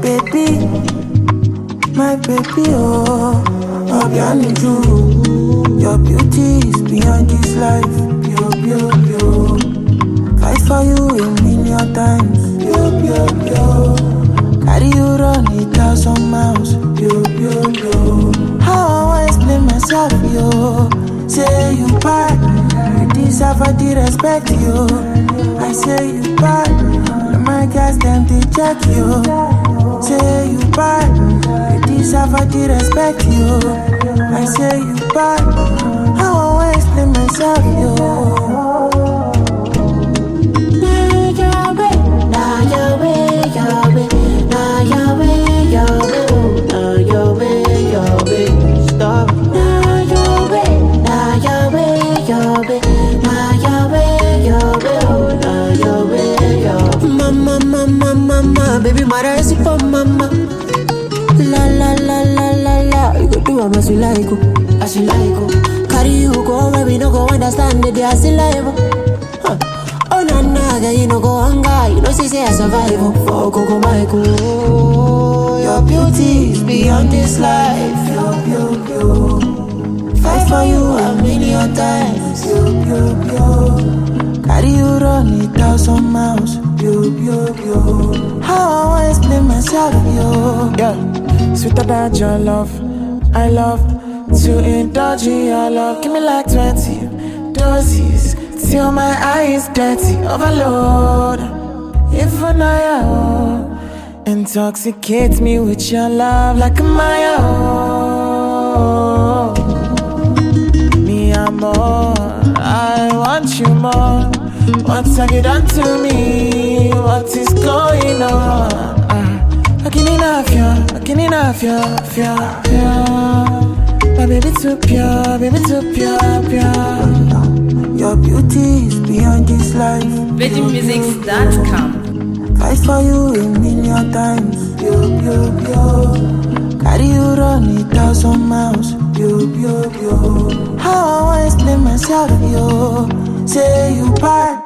my baby, oh, beyond you. Your beauty is beyond this life, pure. Fight for you a million times, pure. Carry you run 1,000 miles, pure. How I wanna explain myself, yo? Say you bad, you deserve all the respect, yo. I say you bad, all my guys them they check you. Say you bad, you deserve all the respect, yo. I say you bad, how I wanna explain myself, yo? Mama, baby, my recipe for mama. La. You go do as you like, as you like. Carry you go where we no go understand the day as you like. Oh na, girl, you no go hunger. You know say I survive. Oh go Michael. Your beauty is beyond this life. Pure. Fight for you a million times. Pure. Carry you run 1,000 miles, pure. How I wanna explain myself, yo? Yeah, sweeter than your love. I love to indulge in your love. Give me like 20 doses till my eyes dirty. Overload, if I intoxicate me with your love like a Maya. Me amor, I want you more. What have you done to me? What is going on? I can't enough, pure. My baby too pure. Your beauty is beyond this life. VeggieMusics.com. Fight for you a million times, pure. Carry you run 1,000 miles, pure. How I wanna explain myself, yo? Say you bad,